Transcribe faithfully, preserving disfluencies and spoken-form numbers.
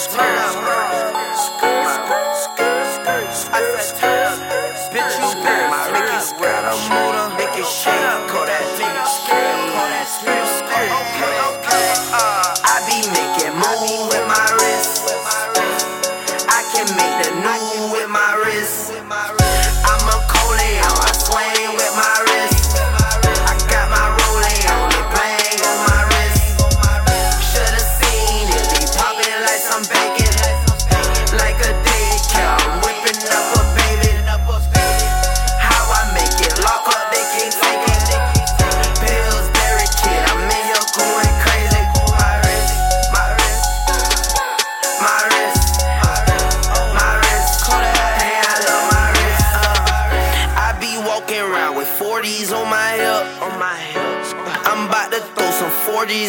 turn up. I said turn up. Bitch, you better make it got a motor, make it shake. Call that nigga scream, call that scream, scream. Okay, okay. Uh, I be making moves with my wrist. I can make the new with my wrist. I'm a Coleon, I swing with my wrist. I got my rolling on it, bang on my wrist. Should've seen it, be popping like some bacon. Like a daycare, I'm whipping up a baby. How I make it, lock up, they can't take it. Pillsbury kid, I'm in here going crazy. My wrist, my wrist, my wrist, my wrist. Hey, I love my wrist. Uh, I be walking around with forties on my hip. I'm about to throw some forties